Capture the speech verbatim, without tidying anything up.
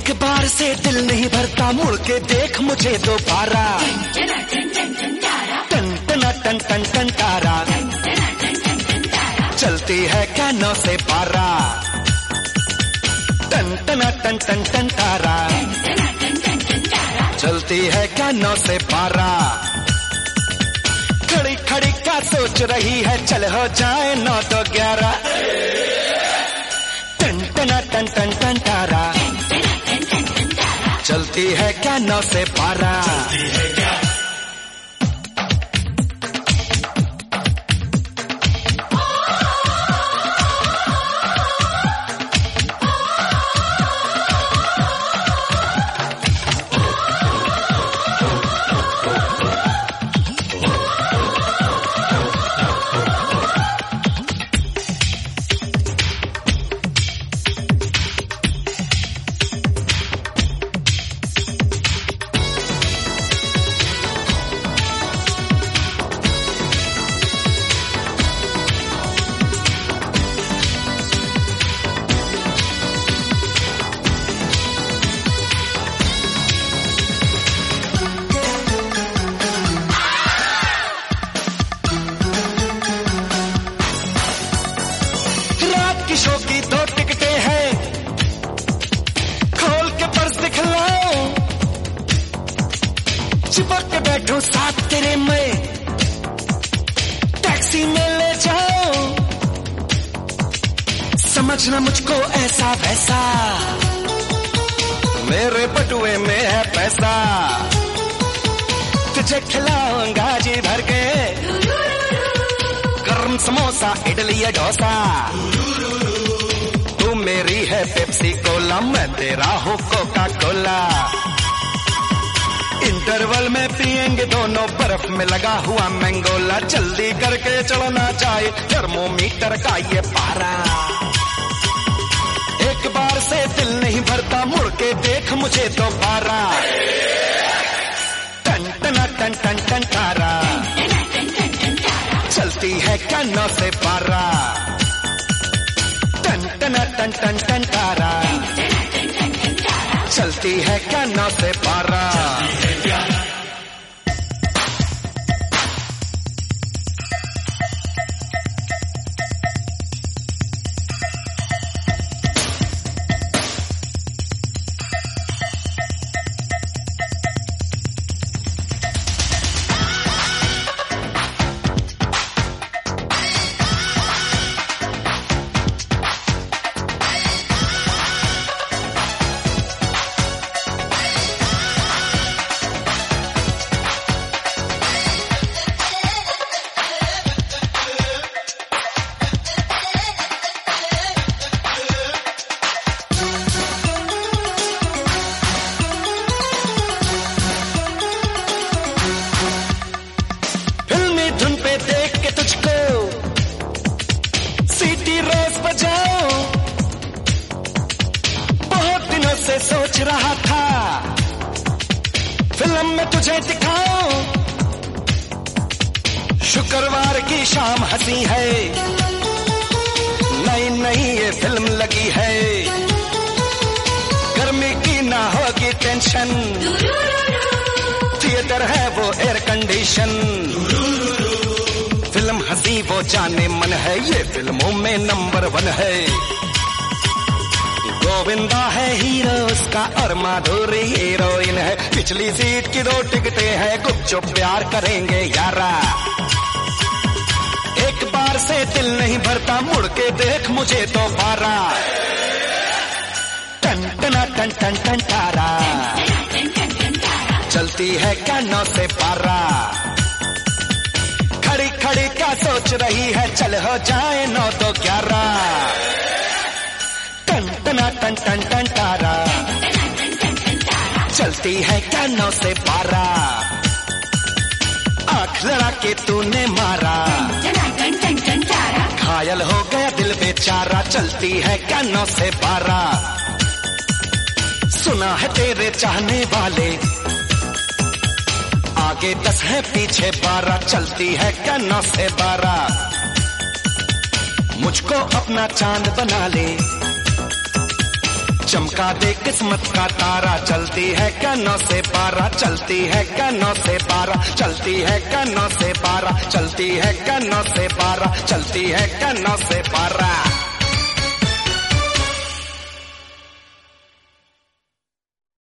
एक बार से दिल नहीं भरता, मुड़ के देख मुझे दोबारा। टन टना टन टन टन तारा, चलती है क्या नौ से पारा। टन टना टन टन टन तारा, चलती है क्या नौ से पारा। खड़ी खड़ी क्या सोच रही है, चल हो जाए नौ तो ग्यारह। टन टना टन टन टन तारा, चलती है क्या नौ से पारा। शो की दो टिकटें हैं, खोल के पर्स दिखलाओ। चिपक के बैठो साथ तेरे में, टैक्सी में ले जाओ। समझना मुझको ऐसा वैसा, मेरे बटुए में है पैसा। तुझे खिलाऊंगा जी भर के, गर्म समोसा इडली या डोसा। तू मेरी है पेप्सी कोला, मैं तेरा हूँ कोका कोला। इंटरवल में पिएंगे दोनों, बर्फ में लगा हुआ मैंगोला। जल्दी करके चलना चाहिए थर्मोमीटर का ये पारा। एक बार से दिल नहीं भरता, मुड़ के देख मुझे दोबारा। टन टना टन टन टन तारा, चलती है क्या नौ से पारा। टन टना टन टन टन तारा, चलती है क्या नौ से पारा। से सोच रहा था फिल्म में तुझे दिखाऊं। शुक्रवार की शाम हंसी है, नई नई ये फिल्म लगी है। गर्मी की ना होगी टेंशन, थिएटर है वो एयर कंडीशन। फिल्म हंसी वो जाने मन है, ये फिल्मों में नंबर वन है। गोविंदा है हीरो उसका और माधुरी हीरोइन है। पिछली सीट की दो टिकटें हैं, गुपचुप प्यार करेंगे यारा। एक बार से दिल नहीं भरता, मुड़ के देख मुझे तो पारा। टन टना टन टन टन तारा, चलती है क्या नौ से पारा। खड़ी खड़ी क्या सोच रही है, चल हो जाए नौ तो ग्यारह। टन टना टन टन टन तारा, चलती है क्या नौ से पारा। आंख लड़ा के तूने मारा, घायल हो गया दिल बेचारा। चलती है क्या नौ से पारा। सुना है तेरे चाहने वाले, आगे दस है पीछे बारह। चलती है क्या नौ से बारह। मुझको अपना चांद बना ले, चमका दे किस्मत का तारा। चलती है क्या नौ से बारह, चलती है क्या नौ से बारह, चलती है क्या नौ से बारह, चलती है क्या नौ से बारह, चलती है क्या नौ से बारह।